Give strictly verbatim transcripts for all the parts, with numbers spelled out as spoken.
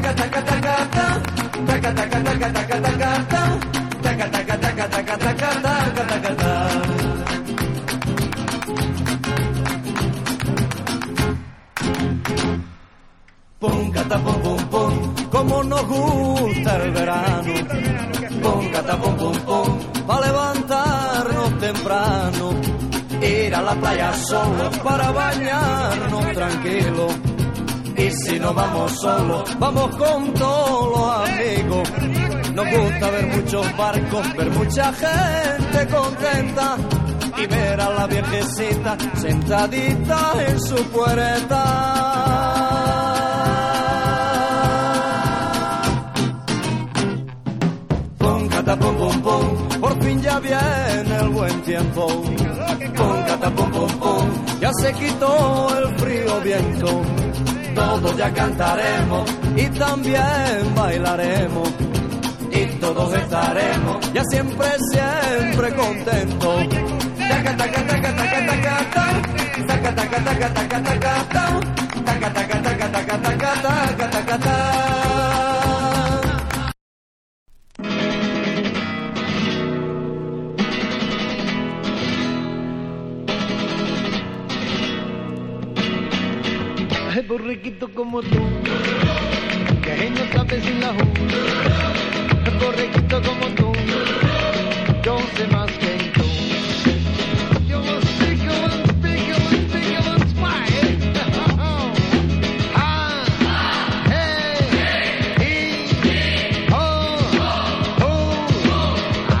taca taca taca ta, taca taca taca taca taca ta, taca taca taca taca taca taca taca ta. Pum, cata, pum, pum, pum, como nos gusta el verano. Pum, cata, pum, pum, pum, para levantarnos temprano. Ir a la playa solo para bañarnos tranquilo. Y si no vamos solos, vamos con todos los amigos. Nos gusta ver muchos barcos, ver mucha gente contenta y ver a la viejecita sentadita en su puerta. Pum, pum, pum, por fin ya viene el buen tiempo. Pum, cata, pum, pum, pum, ya se quitó el frío viento. Todos ya cantaremos y también bailaremos. Y todos estaremos ya siempre, siempre contentos. Taca, taca, taca, taca, taca, taca, taca, taca, taca, taca, taca, taca, taca, taca, taca, taca, taca, taca, taca. Ay, borreguito como tú, que no sabes sin la ju. Borreguito como tú, yo sé más que tú. Yo was bigger and bigger and bigger and smile. Ah, hey, hey, oh, oh.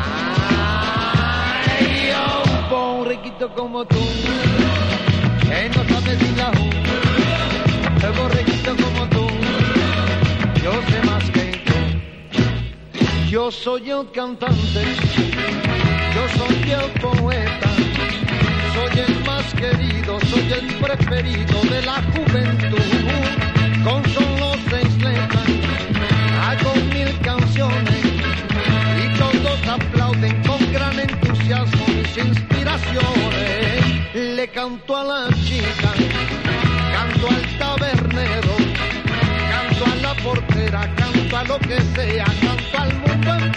Ay, oh, borreguito como tú, que no sabes sin la ju. Borreguito como tú, yo sé más que tú. Yo soy el cantante, yo soy el poeta, soy el más querido, soy el preferido de la juventud. Con solo seis letras hago mil canciones y todos aplauden con gran entusiasmo mis inspiraciones. Le canto a la chica, canto al tabernero, canto a la portera, canto a lo que sea, canto al mundo entero.